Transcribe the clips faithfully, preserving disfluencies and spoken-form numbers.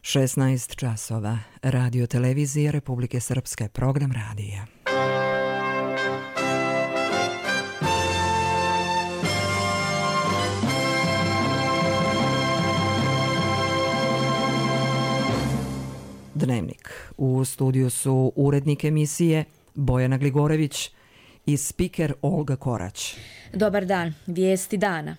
šesnaest časova. Radio televizije Republike Srpske, program radija. Dnevnik. U studiju su urednik emisije Bojana Gligorević i spiker Olga Korać. Dobar dan, vijesti dana.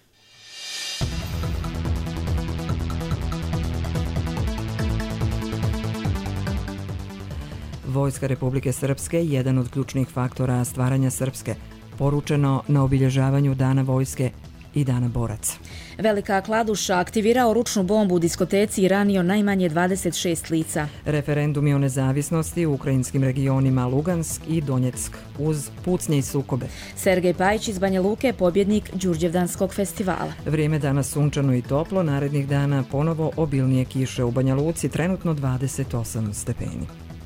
Vojska Republike Srpske, jedan od ključnih faktora stvaranja Srpske, poručeno na obilježavanju Dana vojske i Dana boraca. Velika Kladuša aktivirao ručnu bombu u diskoteci i ranio najmanje dvadeset šest lica. Referendumi o nezavisnosti u ukrajinskim regionima Lugansk i Donjeck uz pucnje i sukobe. Sergej Pajić iz Banja Luke, pobjednik Đurđevdanskog festivala. Vrijeme danas sunčano i toplo, narednih dana ponovo obilnije kiše u Banja Luci, trenutno dvadeset osam stepeni.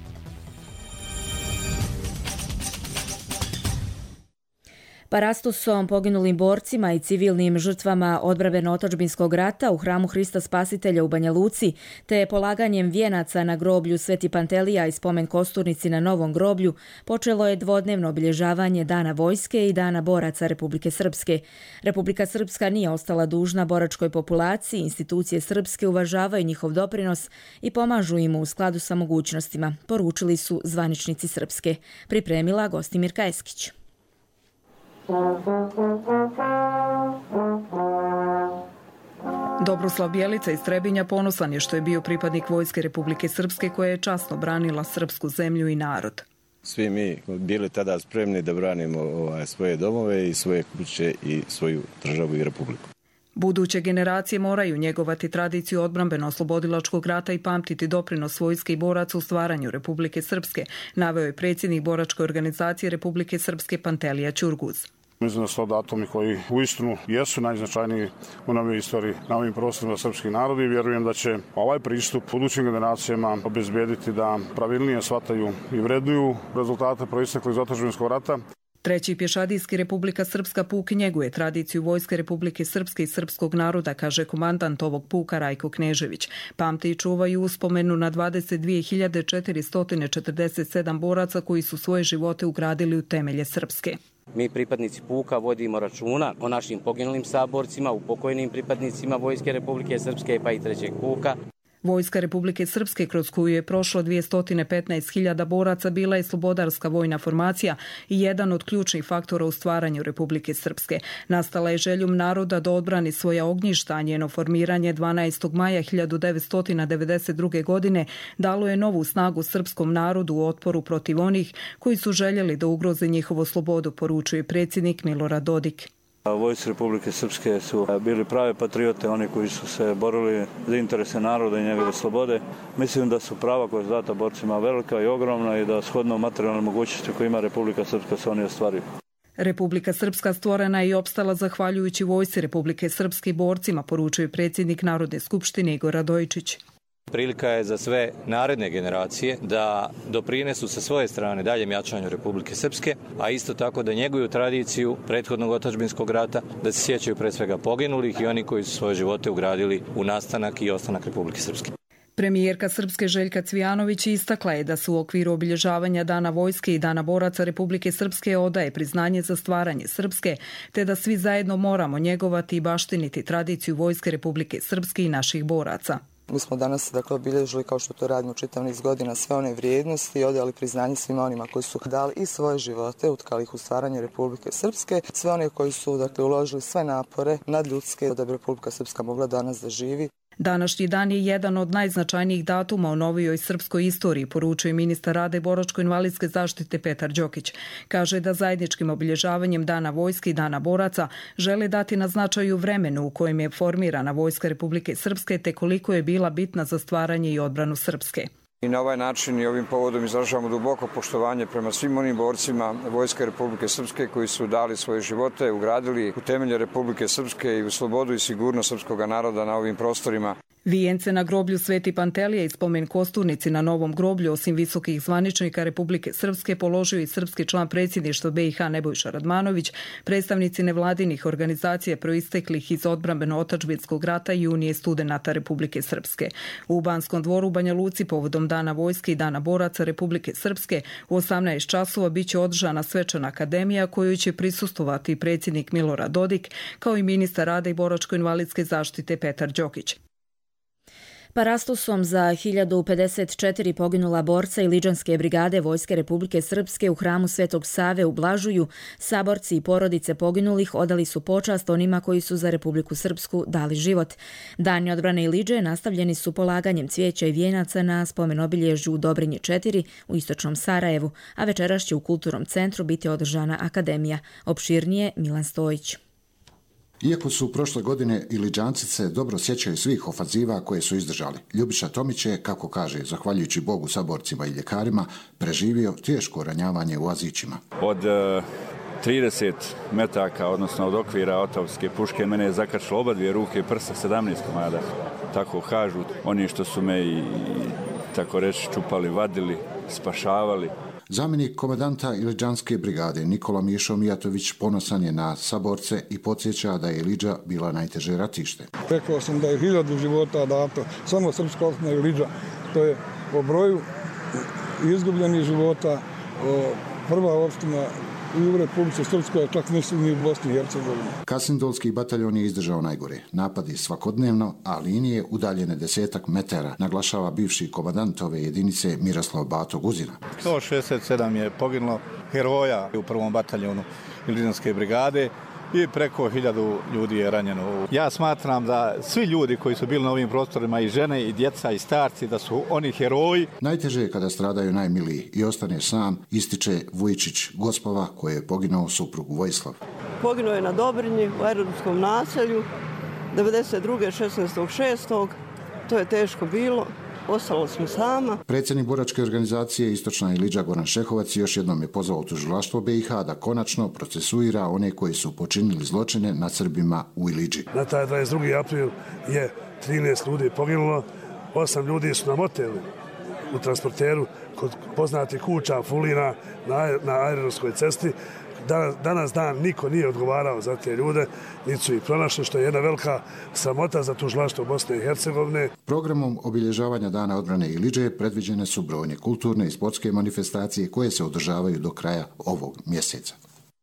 Parastusom, poginulim borcima i civilnim žrtvama odbrambeno-otadžbinskog rata u hramu Hrista Spasitelja u Banja Luci, te polaganjem vijenaca na groblju Sveti Pantelija i spomen kosturnici na Novom groblju, počelo je dvodnevno obilježavanje Dana vojske i Dana boraca Republike Srpske. Republika Srpska nije ostala dužna boračkoj populaciji, institucije srpske uvažavaju njihov doprinos i pomažu im u skladu sa mogućnostima, poručili su zvaničnici Srpske. Pripremila Gostimirka Eskić. Dobroslav Bjelica iz Trebinja ponosan je što je bio pripadnik Vojske Republike Srpske koja je časno branila srpsku zemlju i narod. Svi mi bili tada spremni da branimo ovaj, svoje domove i svoje kuće i svoju državu i republiku. Buduće generacije moraju njegovati tradiciju odbrambeno-oslobodilačkog rata i pamtiti doprinos vojske i boraca u stvaranju Republike Srpske, naveo je predsjednik boračke organizacije Republike Srpske Pantelija Ćurguz. Mislim da su to datumi koji uistinu jesu najznačajniji u novoj istoriji na ovim prostorima srpskih naroda i vjerujem da će ovaj pristup budućim generacijama obezbediti da pravilnije shvataju i vrednuju rezultate proistekle iz otadžbinskog rata. Treći pješadijski Republika Srpska puk njeguje tradiciju Vojske Republike Srpske i srpskog naroda, kaže komandant ovog puka Rajko Knežević. Pamte i čuvaju uspomenu na dvadeset dvije hiljade četiristo četrdeset sedam boraca koji su svoje živote ugradili u temelje Srpske. Mi pripadnici puka vodimo računa o našim poginulim saborcima, upokojnim pripadnicima Vojske Republike Srpske pa i trećeg puka. Vojska Republike Srpske, kroz koju je prošlo dvjesto petnaest hiljada boraca, bila je slobodarska vojna formacija i jedan od ključnih faktora u stvaranju Republike Srpske. Nastala je željom naroda da odbrani svoja ognjišta, a njeno formiranje dvanaestog maja hiljadu devetsto devedeset druge. godine dalo je novu snagu srpskom narodu u otporu protiv onih koji su željeli da ugroze njihovu slobodu, poručuje predsjednik Milorad Dodik. Vojci Republike Srpske su bili prave patriote, oni koji su se borili za interese naroda i njegove slobode. Mislim da su prava koja je data borcima velika i ogromna i da shodno materijalne mogućnosti koje ima Republika Srpska se oni ostvaruju. Republika Srpska stvorena je i opstala zahvaljujući Vojci Republike Srpske i borcima, poručuje predsjednik Narodne skupštine Igor Radojičić. Prilika je za sve naredne generacije da doprinesu sa svoje strane daljem jačanju Republike Srpske, a isto tako da njeguju tradiciju prethodnog otadžbinskog rata, da se sjećaju pre svega poginulih i oni koji su svoje živote ugradili u nastanak i ostanak Republike Srpske. Premijerka Srpske Željka Cvijanović istakla je da su u okviru obilježavanja Dana vojske i Dana boraca Republike Srpske odaje priznanje za stvaranje Srpske, te da svi zajedno moramo njegovati i baštiniti tradiciju Vojske Republike Srpske i naših boraca. Mi smo danas dakle, obilježili, kao što to radimo čitav niz godina, sve one vrijednosti i odali priznanje svima onima koji su dali i svoje živote, utkali ih u stvaranje Republike Srpske, sve one koji su dakle, uložili sve napore nadljudske da bi Republika Srpska mogla danas da živi. Današnji dan je jedan od najznačajnijih datuma u novijoj srpskoj istoriji, poručuje ministar rada i boračko-invalidske zaštite Petar Đokić. Kaže da zajedničkim obilježavanjem Dana vojske i Dana boraca žele dati na značaju vremenu u kojem je formirana Vojska Republike Srpske te koliko je bila bitna za stvaranje i odbranu Srpske. I na ovaj način i ovim povodom izražavamo duboko poštovanje prema svim onim borcima Vojske Republike Srpske koji su dali svoje živote, ugradili u temelje Republike Srpske i u slobodu i sigurnost srpskog naroda na ovim prostorima. Vijence na groblju Sveti Pantelije i spomen kosturnici na novom groblju osim visokih zvaničnika Republike Srpske položio i srpski član predsjedništva B i H Nebojša Radmanović, predstavnici nevladinih organizacija proisteklih iz odbrambeno-otadžbinskog rata i Unije studenata Republike Srpske. U Banskom dvoru u Banja Luci povodom Dana vojske i Dana boraca Republike Srpske u osamnaest časova biće održana svečana akademija kojoj će prisustvovati predsjednik Milorad Dodik kao i ministar rada i boračko-invalidske zaštite Petar Đokić. Parastosom za hiljadu pedeset četiri poginula borca i Liđanske brigade Vojske Republike Srpske u hramu Svetog Save u Blažuju, saborci i porodice poginulih odali su počast onima koji su za Republiku Srpsku dali život. Dani odbrane i Liđe nastavljeni su polaganjem cvijeća i vijenaca na spomen obilježju u Dobrinji četiri u istočnom Sarajevu, a večeras će u Kulturnom centru biti održana akademija. Opširnije Milan Stojić. Iako su prošle godine Iliđanci se dobro sjećaju svih ofanziva koje su izdržali, Ljubiša Tomić je, kako kaže, zahvaljujući Bogu, saborcima i ljekarima, preživio teško ranjavanje u Azićima. Od uh, trideset metaka, odnosno od okvira otovske puške, mene je zakačilo oba dvije ruke i prsa, sedamnaest komada. Tako kažu oni što su me i, tako reći, čupali, vadili, spašavali. Zamjenik komandanta Iliđanske brigade Nikola Mišo Mijatović ponosan je na saborce i podsjeća da je Iliđa bila najteže ratište. Rekao sam da je hiljadu života dato, samo srpska opština Iliđa. To je po broju izgubljenih života prva opština i u Republici Srpskoj, čak nisu ni u Bosni i Hercegovini. Kasindolski bataljon je izdržao najgore. Napadi svakodnevno, a linije udaljene desetak metara, naglašava bivši komandant ove jedinice Miroslav Bato Guzina. sto šezdeset sedam je poginulo heroja u prvom bataljonu Iliđanske brigade i preko hiljadu ljudi je ranjeno. Ja smatram da svi ljudi koji su bili na ovim prostorima, i žene, i djeca, i starci, da su oni heroji. Najteže je kada stradaju najmiliji i ostane sam, ističe Vujičić Gospava, koji je poginuo suprug Vojislav. Poginuo je na Dobrinji u aerodromskom naselju devedeset druge šesnaestog šestog To je teško bilo. Ostalo smo sama. Predsjednik boračke organizacije Istočna Iliđa Goran Šehovac još jednom je pozvao tužilaštvo B i H da konačno procesuira one koji su počinili zločine nad Srbima u Iliđi. Na taj dvadeset drugi april je trinaest ljudi poginulo, osam ljudi su nam oteli u transporteru kod poznatih kuća Fulina na, na aerodromskoj cesti. Danas, danas dan niko nije odgovarao za te ljude, niti su ih pronašli, što je jedna velika sramota za tužilaštvo Bosne i Hercegovine. Programom obilježavanja Dana odbrane Iliđe predviđene su brojne kulturne i sportske manifestacije koje se održavaju do kraja ovog mjeseca.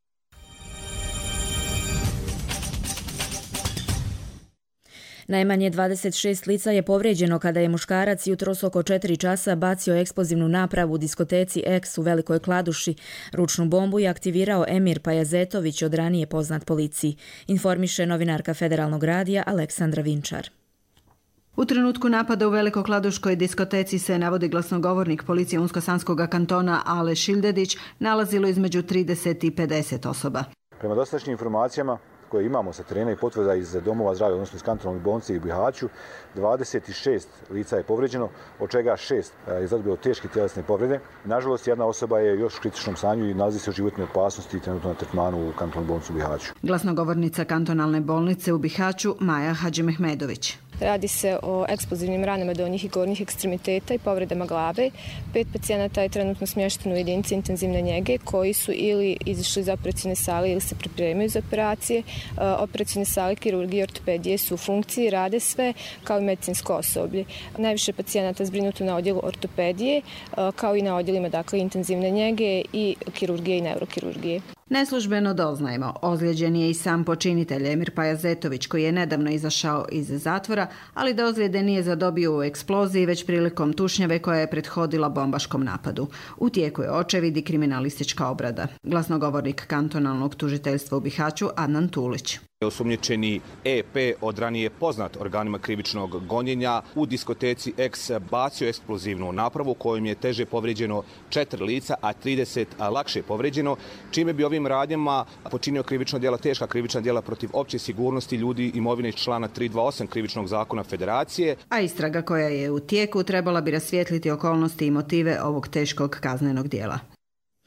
Najmanje dvadeset šest lica je povrijeđeno kada je muškarac jutros oko četiri časa bacio eksplozivnu napravu u diskoteci X u Velikoj Kladuši. Ručnu bombu je aktivirao Emir Pajazetović, od ranije poznat policiji, informiše novinarka Federalnog radija Aleksandra Vinčar. U trenutku napada u Velikokladuškoj diskoteci se, navodi glasnogovornik policije Unsko-Sanskog kantona Ale Šildedić, nalazilo između trideset i pedeset osoba. Prema dosadašnjim informacijama koje imamo sa terena i potvrda iz domova zdravlja, odnosno iz kantonalne bolnice i Bihaću, dvadeset šest lica je povrijeđeno, od čega šest je zadobilo teške tjelesne povrede. Nažalost, jedna osoba je još u kritičnom stanju i nalazi se u životnoj opasnosti i trenutno na tretmanu u kantonalnoj bolnici u Bihaću. Glasnogovornica kantonalne bolnice u Bihaću Maja Hadžimehmedović. Radi se o eksplozivnim ranama donjih i gornjih ekstremiteta i povredama glave. Pet pacijenata je trenutno smješteno u jedinici intenzivne njege koji su ili izišli iz operacijne sale ili se pripremaju za operacije. Operacijne sale kirurgije i ortopedije su u funkciji, rade sve kao i medicinsko osoblje. Najviše pacijenata zbrinuto na odjelu ortopedije kao i na odjelima, dakle, intenzivne njege i kirurgije i neurokirurgije. Neslužbeno doznajemo, ozlijeđen je i sam počinitelj Emir Pajazetović, koji je nedavno izašao iz zatvora, ali da ozljede nije zadobio u eksploziji, već prilikom tušnjave koja je prethodila bombaškom napadu. U tijeku je očevid i kriminalistička obrada. Glasnogovornik kantonalnog tužiteljstva u Bihaću Adnan Tulić. Osumnjičeni E P, od ranije poznat organima krivičnog gonjenja, u diskoteci X bacio eksplozivnu napravu kojom je teže povrijeđeno četiri lica, a trideset lakše povrijeđeno, čime bi ovim radnjama počinio krivično djela, teška krivična djela protiv opće sigurnosti ljudi, imovine iz člana tristo dvadeset osam krivičnog zakona Federacije. A istraga koja je u tijeku trebala bi rasvijetliti okolnosti i motive ovog teškog kaznenog djela.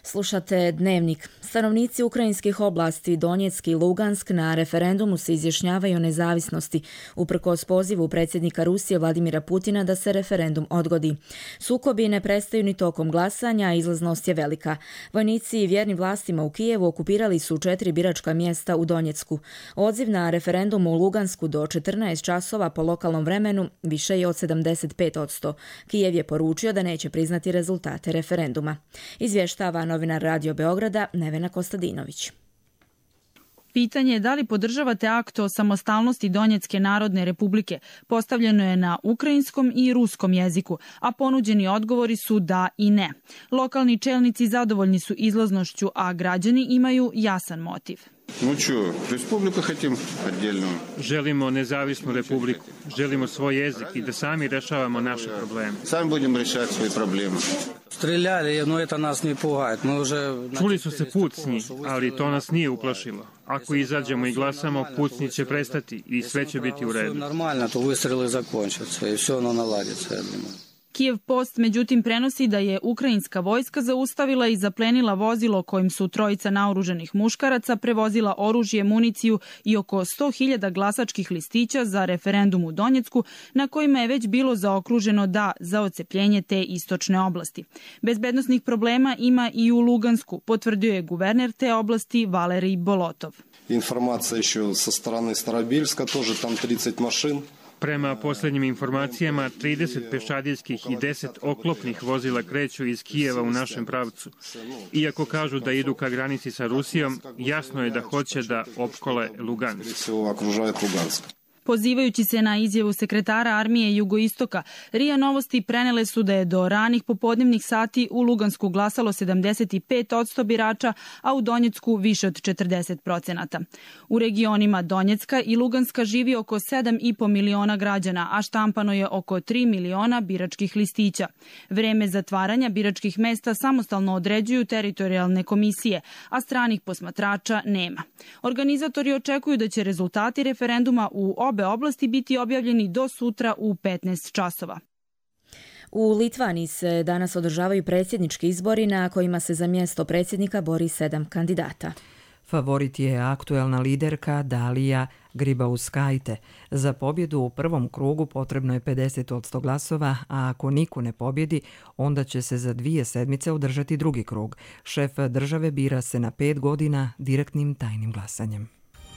Slušate Dnevnik. Stanovnici ukrajinskih oblasti Donjeck i Lugansk na referendumu se izjašnjavaju o nezavisnosti, uprkos pozivu predsjednika Rusije Vladimira Putina da se referendum odgodi. Sukobi ne prestaju ni tokom glasanja, a izlaznost je velika. Vojnici i vjerni vlastima u Kijevu okupirali su četiri biračka mjesta u Donjecku. Odziv na referendum u Lugansku do četrnaest časova po lokalnom vremenu više je od sedamdeset pet posto. Kijev je poručio da neće priznati rezultate referenduma. Izvještava novinar Radio Beograda Nevena Kostadinović. Pitanje je da li podržavate akt o samostalnosti Donjecke narodne republike postavljeno je na ukrajinskom i ruskom jeziku, a ponuđeni odgovori su da i ne. Lokalni čelnici zadovoljni su izlaznošću, a građani imaju jasan motiv. Želimo nezavisnu republiku, želimo svoj jezik i da sami rešavamo naše probleme. Sami budemo rešavati svoje probleme. Streljali, no to nas ne pugaje. Čuli su se pucnji, ali to nas nije uplašilo. Ako izađemo i glasamo, pucnji će prestati i sve će biti u redu. Normalno, to vystreli zakončаться i sve ono naladится, ja думаю. Kijev Post međutim prenosi da je ukrajinska vojska zaustavila i zaplenila vozilo kojim su trojica naoružanih muškaraca prevozila oružje, municiju i oko sto hiljada glasačkih listića za referendum u Donjecku, na kojima je već bilo zaokruženo da za odcepljenje te istočne oblasti. Bezbednosnih problema ima i u Lugansku, potvrdio je guverner te oblasti Valerij Bolotov. Informacija еще со стороны Старобельска, тоже там trideset mašin. Prema posljednjim informacijama, trideset pešadijskih i deset oklopnih vozila kreću iz Kijeva u našem pravcu. Iako kažu da idu ka granici sa Rusijom, jasno je da hoće da opkole Lugansk. Pozivajući se na izjavu sekretara armije Jugoistoka, R I A Novosti prenele su da je do ranih popodnevnih sati u Lugansku glasalo sedamdeset pet posto birača, a u Donjecku više od četrdeset procenata. U regionima Donjecka i Luganska živi oko sedam i po miliona građana, a štampano je oko tri miliona biračkih listića. Vreme zatvaranja biračkih mesta samostalno određuju teritorijalne komisije, a stranih posmatrača nema. Organizatori očekuju da će rezultati referenduma u obe oblasti biti objavljeni do sutra u petnaest časova. U Litvaniji se danas održavaju predsjednički izbori na kojima se za mjesto predsjednika bori sedam kandidata. Favorit je aktuelna liderka Dalija Grybauskaitė. Za pobjedu u prvom krugu potrebno je pedeset posto glasova, a ako niko ne pobjedi, onda će se za dvije sedmice održati drugi krug. Šef države bira se na pet godina direktnim tajnim glasanjem.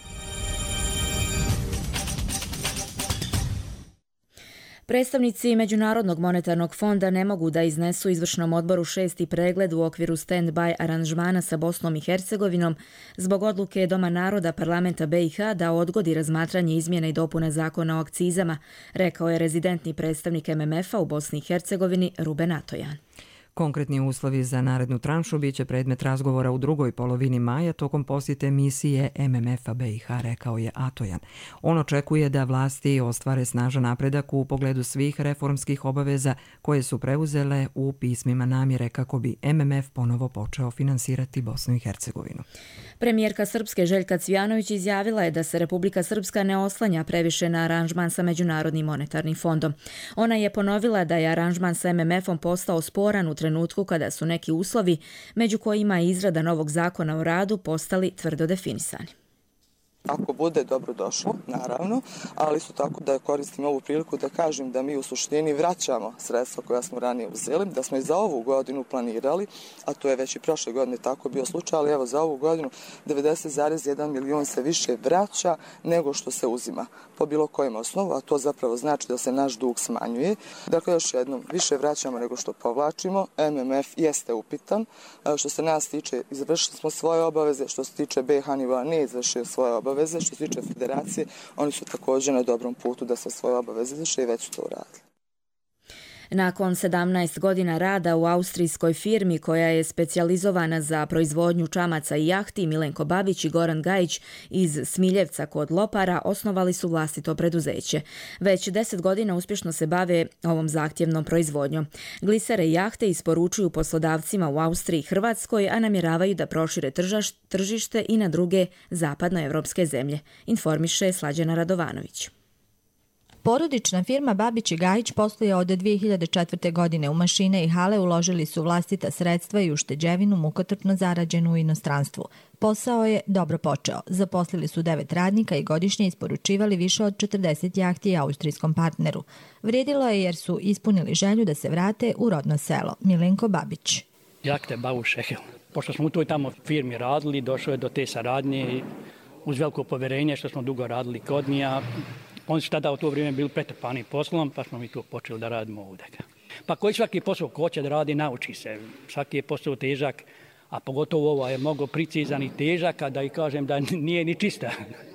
Predstavnici Međunarodnog monetarnog fonda ne mogu da iznesu izvršnom odboru šesti pregled u okviru stand-by aranžmana sa Bosnom i Hercegovinom zbog odluke Doma naroda parlamenta B i H da odgodi razmatranje izmjene i dopune zakona o akcizama, rekao je rezidentni predstavnik M M F-a u Bosni i Hercegovini Ruben Atojan. Konkretni uslovi za narednu tranšu bit će predmet razgovora u drugoj polovini maja tokom posjete misije M M F-a B i H, rekao je Atojan. On očekuje da vlasti ostvare snažan napredak u pogledu svih reformskih obaveza koje su preuzele u pismima namjere kako bi M M F ponovo počeo finansirati Bosnu i Hercegovinu. Premijerka Srpske Željka Cvijanović izjavila je da se Republika Srpska ne oslanja previše na aranžman sa Međunarodnim monetarnim fondom. Ona je ponovila da je aranžman sa M M F-om postao sporan u trenutku kada su neki uslovi, među kojima je izrada novog zakona o radu, postali tvrdo definisani. Ako bude, dobro došlo, naravno, ali isto tako da koristim ovu priliku da kažem da mi u suštini vraćamo sredstva koja smo ranije uzeli, da smo i za ovu godinu planirali, a to je već i prošle godine tako bio slučaj, ali evo za ovu godinu devedeset zarez jedan milion se više vraća nego što se uzima po bilo kojem osnovu, a to zapravo znači da se naš dug smanjuje. Dakle, još jednom, više vraćamo nego što povlačimo. M M F jeste upitan. Što se nas tiče, izvršili smo svoje obaveze, što se tiče B i H nivoa ne izvršio svoje obaveze. Što se tiče federacije, oni su također na dobrom putu da se svoje obaveze izvrše i već su to uradili. Nakon sedamnaest godina rada u austrijskoj firmi koja je specijalizovana za proizvodnju čamaca i jahti, Milenko Babić i Goran Gajić iz Smiljevca kod Lopara osnovali su vlastito preduzeće. Već deset godina uspješno se bave ovom zahtjevnom proizvodnjom. Glisere i jahte isporučuju poslodavcima u Austriji i Hrvatskoj, a namjeravaju da prošire tržište i na druge zapadnoevropske zemlje, informiše Slađana Radovanović. Porodična firma Babić i Gajić posluje od dvije hiljade četvrte. godine. U mašine i hale uložili su vlastita sredstva i ušteđevinu mukotrpno zarađenu u inostranstvu. Posao je dobro počeo. Zaposlili su devet radnika i godišnje isporučivali više od četrdeset jahti austrijskom partneru. Vrijedilo je jer su ispunili želju da se vrate u rodno selo. Milenko Babić. Jahte Baušehel. Pošto smo u toj tamo firmi radili, došlo je do te saradnje i uz veliko povjerenje što smo dugo radili kod njega. Oni su tada u to vrijeme bili pretrpani poslom, pa smo mi to počeli da radimo ovdje. Pa koji svaki posao ko će da radi, nauči se. Svaki je posao težak, a pogotovo ovo je mnogo precizan i težak, a da i kažem da nije ni čista.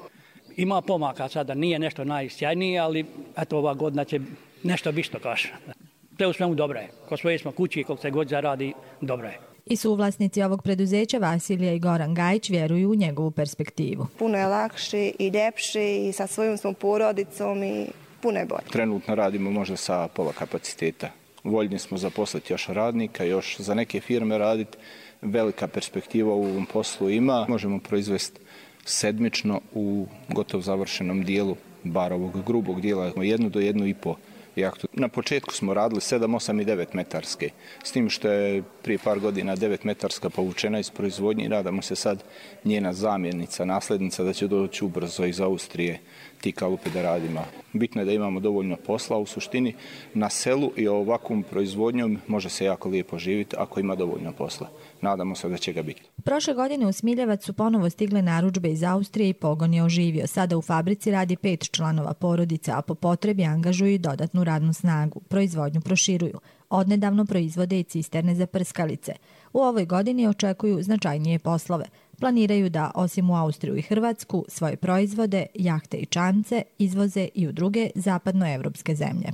Ima pomaka sada, nije nešto najsjajnije, ali eto ova godina će nešto biti što kaže. Sve u svemu dobro je. Ko svoje smo kući, koliko se god zaradi, dobro je. I suvlasnici ovog preduzeća Vasilija i Goran Gajić vjeruju u njegovu perspektivu. Puno je lakše i ljepše i sa svojom svom porodicom i puno je bolje. Trenutno radimo možda sa pola kapaciteta. Voljni smo zaposliti još radnika, još za neke firme raditi. Velika perspektiva u ovom poslu ima. Možemo proizvesti sedmično u gotov završenom dijelu, bar ovog grubog dijela, jednu do jednu i po jahtu. Na početku smo radili sedam, osam i devet metarske, s tim što je prije par godina devet metarska povučena iz proizvodnje i nadamo se sad njena zamjenica, nasljednica da će doći ubrzo iz Austrije ti kalupe da radimo. Bitno je da imamo dovoljno posla, u suštini na selu i ovakvom proizvodnjom može se jako lijepo živjeti ako ima dovoljno posla. Nadamo se da će ga biti. Prošle godine u Smiljevac su ponovo stigle narudžbe iz Austrije i pogon je oživio. Sada u fabrici radi pet članova porodice, a po potrebi angažuju i dodatnu radnu snagu. Proizvodnju proširuju. Odnedavno proizvode i cisterne za prskalice. U ovoj godini očekuju značajnije poslove. Planiraju da, osim u Austriju i Hrvatsku, svoje proizvode, jahte i čamce izvoze i u druge zapadnoevropske zemlje.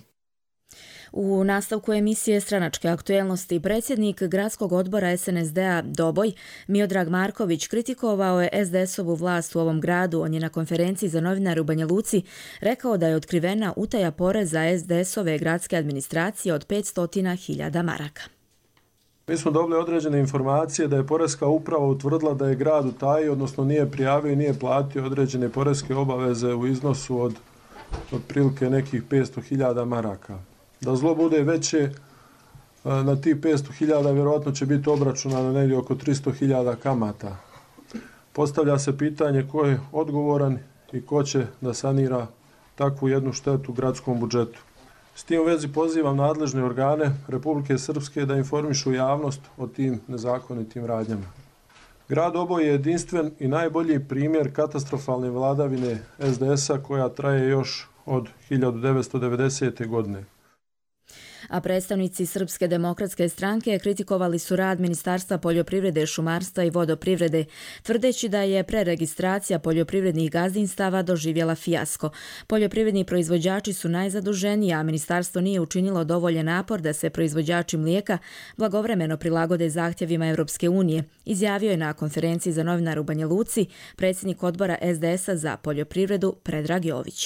U nastavku emisije Stranačke aktuelnosti predsjednik gradskog odbora es en es de-a Doboj, Miodrag Marković, kritikovao je es de es-ovu vlast u ovom gradu. On je na konferenciji za novinare u Banja Luci rekao da je otkrivena utaja poreza es de es-ove gradske administracije od petsto hiljada maraka. Mi smo dobili određene informacije da je Poreska uprava utvrdila da je grad utajio, odnosno nije prijavio i nije platio određene poreske obaveze u iznosu od otprilike nekih petsto hiljada maraka. Da zlo bude veće, na tih petsto hiljada vjerojatno će biti obračunano negdje oko tristo hiljada kamata. Postavlja se pitanje ko je odgovoran i ko će da sanira takvu jednu štetu u gradskom budžetu. S tim u vezi pozivam nadležne organe Republike Srpske da informišu javnost o tim nezakonitim radnjama. Grad Oboj je jedinstven i najbolji primjer katastrofalne vladavine es de es-a koja traje još od hiljadu devetsto devedesete. godine. A predstavnici Srpske demokratske stranke kritikovali su rad Ministarstva poljoprivrede, šumarstva i vodoprivrede, tvrdeći da je preregistracija poljoprivrednih gazdinstava doživjela fijasko. Poljoprivredni proizvođači su najzaduženiji, a ministarstvo nije učinilo dovoljan napor da se proizvođači mlijeka blagovremeno prilagode zahtjevima Europske unije, izjavio je na konferenciji za novinare u Banja Luci predsjednik odbora es de es-a za poljoprivredu Predrag Jović.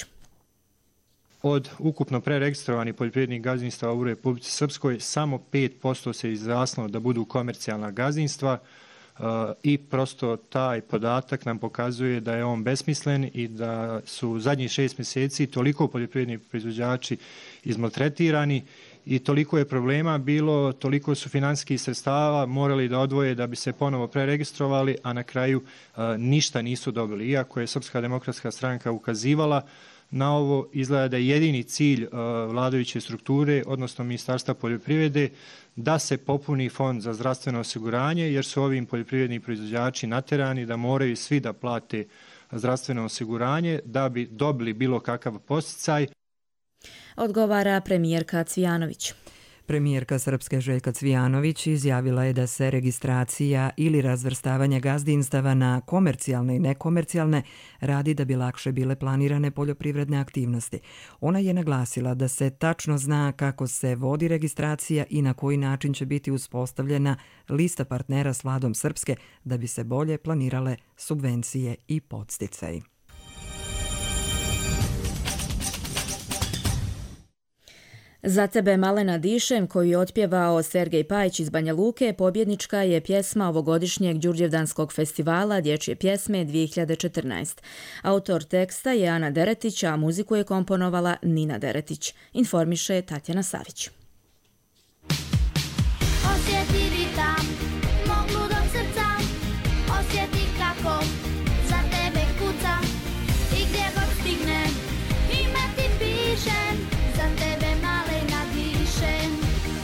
Od ukupno preregistrovanih poljoprivrednih gazdinstava u Republici Srpskoj samo pet posto se izjasnilo da budu komercijalna gazdinstva i prosto taj podatak nam pokazuje da je on besmislen i da su zadnjih šest mjeseci toliko poljoprivredni proizvođači izmaltretirani i toliko je problema bilo, toliko su financijskih sredstava morali da odvoje da bi se ponovo preregistrovali, a na kraju ništa nisu dobili. Iako je Srpska demokratska stranka ukazivala na ovo, izgleda da je jedini cilj uh, vladajuće strukture, odnosno Ministarstva poljoprivrede, da se popuni fond za zdravstveno osiguranje, jer su ovim poljoprivredni proizvođači naterani da moraju svi da plate zdravstveno osiguranje da bi dobili bilo kakav posticaj. Odgovara premijerka Cvijanović. Premijerka Srpske Željka Cvijanović izjavila je da se registracija ili razvrstavanje gazdinstava na komercijalne i nekomercijalne radi da bi lakše bile planirane poljoprivredne aktivnosti. Ona je naglasila da se tačno zna kako se vodi registracija i na koji način će biti uspostavljena lista partnera s vladom Srpske da bi se bolje planirale subvencije i podsticaji. Za tebe malena dišem, koju je otpjevao Sergej Pajić iz Banja Luke, pobjednička je pjesma ovogodišnjeg Đurđevdanskog festivala dječje pjesme dvije hiljade četrnaeste. Autor teksta je Ana Deretić, a muziku je komponovala Nina Deretić. Informiše Tatjana Savić. Osjeti ritam mog ludog srca, osjeti kako za tebe kuca i gdje god stignem ime ti pišem, za tebe malena dišem.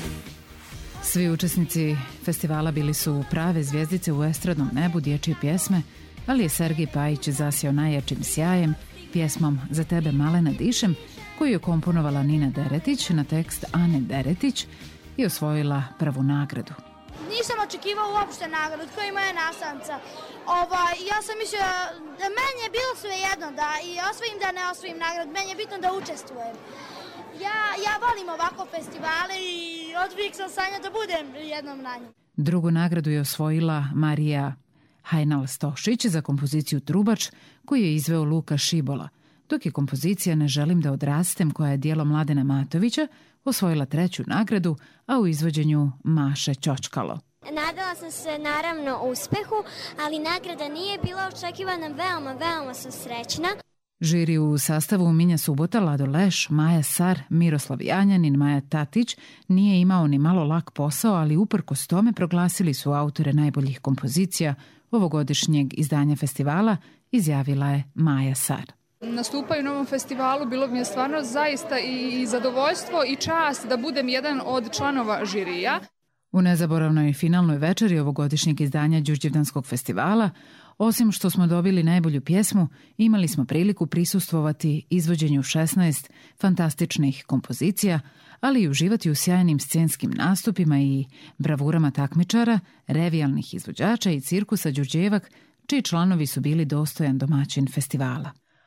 Svi učesnici festivala bili su prave zvjezdice u estradnom nebu dječje pjesme, ali je Sergej Pajić zasjao najjačim sjajem pjesmom Za tebe malena dišem, koju je komponovala Nina Deretić na tekst Ane Deretić i osvojila prvu nagradu. Nisam očekivao uopšte nagradu, kao i moja nastavnica. Ovaj, ja sam mislila da meni je bilo svejedno da i osvojim da ne osvojim nagradu, meni je bitno da učestvujem. Ja, ja volim ovako festivale i odvijek sam sanjao da budem jednom na njim. Drugu nagradu je osvojila Marija Hajnal-Stošić za kompoziciju Trubač, koju je izveo Luka Šibola, dok je kompozicija Ne želim da odrastem, koja je djelo Mladena Matovića, osvojila treću nagradu, a u izvođenju Maše Ćočkalo. Nadala sam se naravno uspehu, ali nagrada nije bila očekivana, veoma, veoma sam srećna. Žiri u sastavu Minja Subota, Lado Leš, Maja Sar, Miroslav Janjanin, Maja Tatić nije imao ni malo lak posao, ali uprkos tome proglasili su autore najboljih kompozicija ovogodišnjeg izdanja festivala, izjavila je Maja Sar. Nastupaju na ovom festivalu, bilo bi mi stvarno zaista i zadovoljstvo i čast da budem jedan od članova žirija. U nezaboravnoj finalnoj večeri ovogodišnjeg izdanja Đurđevdanskog festivala, osim što smo dobili najbolju pjesmu, imali smo priliku prisustvovati izvođenju šesnaest fantastičnih kompozicija, ali i uživati u sjajnim scenskim nastupima i bravurama takmičara, revijalnih izvođača i cirkusa Đurđevak, čiji članovi su bili dostojan domaćin festivala.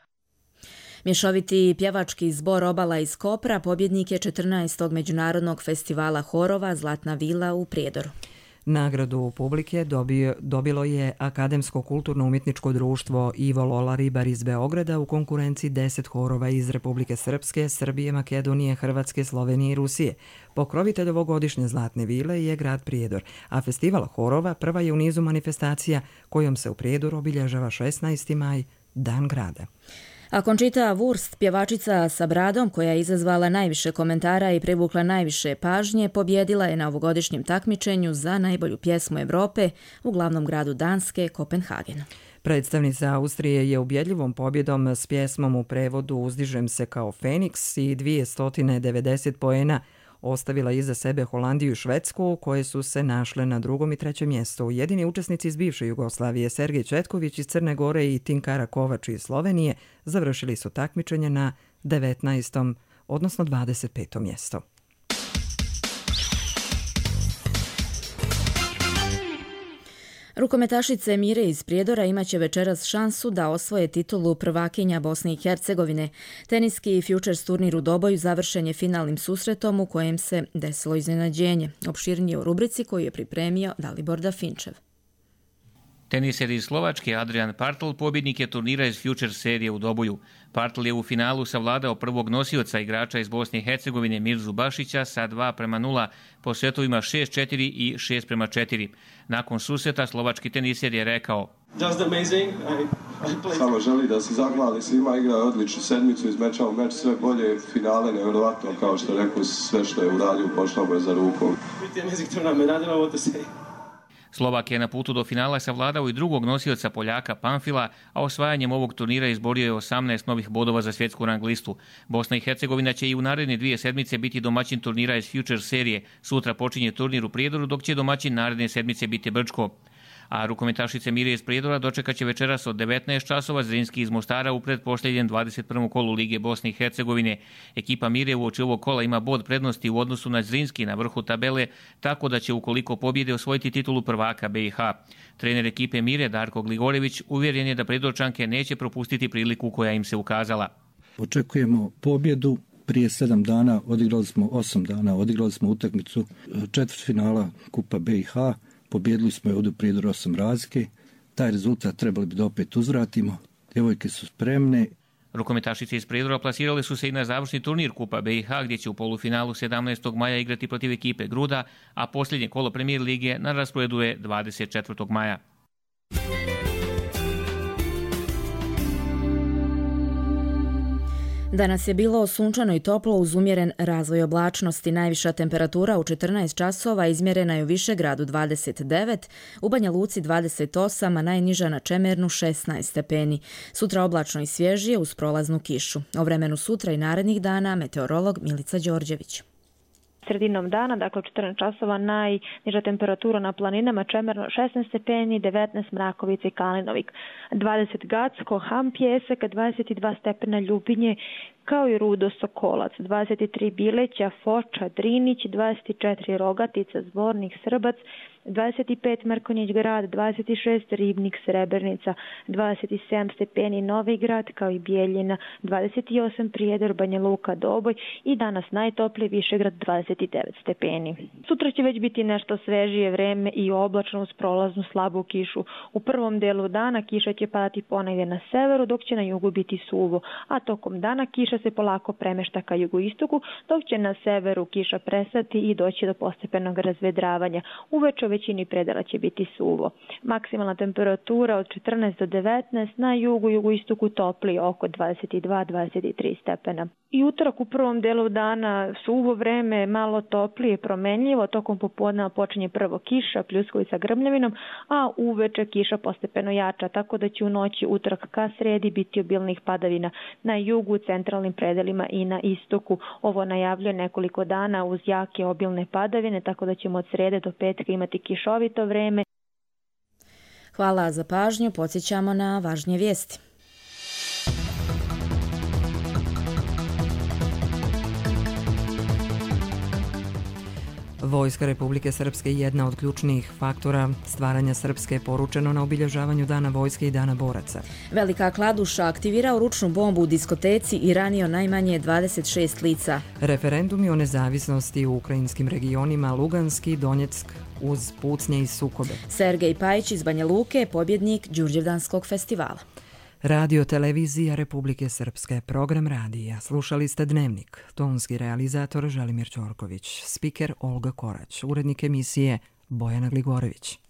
Mješoviti pjevački zbor Obala iz Kopra pobjednik je četrnaestog međunarodnog festivala horova Zlatna vila u Prijedoru. Nagradu publike dobio, dobilo je Akademsko kulturno-umjetničko društvo Ivo Lola Ribar iz Beograda u konkurenciji deset horova iz Republike Srpske, Srbije, Makedonije, Hrvatske, Slovenije i Rusije. Pokrovitelj ovogodišnje Zlatne vile je grad Prijedor, a festival horova prva je u nizu manifestacija kojom se u Prijedoru obilježava šesnaesti maj, Dan grada. A Conchita Wurst, pjevačica sa bradom koja je izazvala najviše komentara i privukla najviše pažnje, pobjedila je na ovogodišnjem takmičenju za najbolju pjesmu Evrope u glavnom gradu Danske, Kopenhagenu. Predstavnica Austrije je ubjedljivom pobjedom s pjesmom u prevodu Uzdižem se kao Feniks i dvjesto devedeset poena ostavila iza sebe Holandiju i Švedsku, koje su se našle na drugom i trećem mjestu. Jedini učesnici iz bivše Jugoslavije, Sergej Četković iz Crne Gore i Tinkara Kovač iz Slovenije, završili su takmičenje na devetnaestom odnosno dvadeset petom mjesto. Rukometašice Mire iz Prijedora imaće večeras šansu da osvoje titulu prvakinja Bosne i Hercegovine. Teniski Futures turnir u Doboju završen je finalnim susretom u kojem se desilo iznenađenje. Opširnije u rubrici koju je pripremio Dalibor Dafinčev. Teniser iz Slovačke Adrian Partl pobjednik je turnira iz Futures serije u Doboju. Partl je u finalu savladao prvog nosioca igrača iz Bosne i Hercegovine Mirzu Bašića sa dva prema nula po setovima šest četiri i šest prema četiri. Nakon susreta slovački teniser je rekao: Just amazing. I, I Samo želi da se zahvali svima, igra odličnu sedmicu, iz meča u meč sve bolje, finale nevjerovatno, kao što rekao, sve što je uradio pošlo mu je za rukom. Pretty amazing tournament, I don't know what to say. Slovak je na putu do finala savladao i drugog nosioca Poljaka Pamfila, a osvajanjem ovog turnira izborio je osamnaest novih bodova za svjetsku rang listu. Bosna i Hercegovina će i u naredne dvije sedmice biti domaćin turnira iz Futures serije. Sutra počinje turnir u Prijedoru, dok će domaćin naredne sedmice biti Brčko. A rukometašice Mire iz Prijedora dočekat će večeras od devetnaest časova Zrinski iz Mostara u pretposljednjem dvadeset prvom kolu Lige Bosne i Hercegovine. Ekipa Mire uoči ovog kola ima bod prednosti u odnosu na Zrinski na vrhu tabele, tako da će ukoliko pobjede osvojiti titulu prvaka B i H. Trener ekipe Mire Darko Gligorević uvjeren je da Prijedorčanke neće propustiti priliku koja im se ukazala. Očekujemo pobjedu. Prije sedam dana odigrali smo osam dana, odigrali smo utakmicu četvrtfinala Kupa B i H. Pobjedili smo je ovdje u Prijedoru osam razlike. Taj rezultat trebali bi da opet uzvratimo. Djevojke su spremne. Rukometašice iz Prijedora plasirale su se i na završni turnir Kupa B i H, gdje će u polufinalu sedamnaestog maja igrati protiv ekipe Gruda, a posljednje kolo Premier lige na rasporedu je dvadeset četvrtog maja. Danas je bilo sunčano i toplo uz umjeren razvoj oblačnosti. Najviša temperatura u četrnaest časova izmjerena je u Višegradu dvadeset devet, u Banja Luci dvadeset osam, a najniža na Čemernu šesnaest stepeni. Sutra oblačno i svježije uz prolaznu kišu. O vremenu sutra i narednih dana meteorolog Milica Đorđević. Sredinom dana, dakle četrnaest časova, najniža temperatura na planinama Čemerno šesnaest stepeni, devetnaest Mrakovica i Kalinovik, dvadeset Gacko, Ham Pjesak, dvadeset dva stepena Ljubinje, kao i Rudo Sokolac, dvadeset tri Bileća, Foča, Drinić, dvadeset četiri Rogatica, Zvornik, Srbac, dvadeset pet Mrkonjić Grad, dvadeset šest Ribnik, Srebrnica, dvadeset sedam stepeni Novi Grad, kao i Bijeljina, dvadeset osam Prijedor, Banja Luka, Doboj i danas najtopliji Višegrad dvadeset devet stepeni. Sutra će već biti nešto svežije vreme i oblačno uz prolaznu slabu kišu. U prvom delu dana kiša će padati ponegdje na severu, dok će na jugu biti suvo, a tokom dana kiša se polako premešta ka jugoistoku, dok će na severu kiša prestati i doći do postepenog razvedravanja. Uveče u većini predela će biti suvo. Maksimalna temperatura od četrnaest do devetnaest, na jugu i jugoistoku topli oko dvadeset dva do dvadeset tri stepena. I utorak u prvom delu dana suvo vreme, malo toplije, promenljivo, tokom popodneva počinje prvo kiša, pljuskovi sa grmljavinom, a uveče kiša postepeno jača, tako da će u noći utorak ka sredi biti obilnih padavina na jugu, centralnim predelima i na istoku. Ovo najavljuje nekoliko dana uz jake obilne padavine, tako da ćemo od srede do petka imati kišovito vreme. Hvala za pažnju, podsjećamo na važnije vijesti. Vojska Republike Srpske je jedna od ključnih faktora stvaranja Srpske, poručeno na obilježavanju Dana vojske i Dana boraca. Velika Kladuša aktivirao ručnu bombu u diskoteci i ranio najmanje dvadeset šest lica. Referendumi o nezavisnosti u ukrajinskim regionima Luganski i Donjeck uz pucnje i sukobe. Sergej Pajić iz Banja Luke, pobjednik Đurđevdanskog festivala. Radio Televizija Republike Srpske, program radija. Slušali ste Dnevnik. Tonski realizator Želimir Ćorković, spiker Olga Korać, urednik emisije Bojana Gligorević.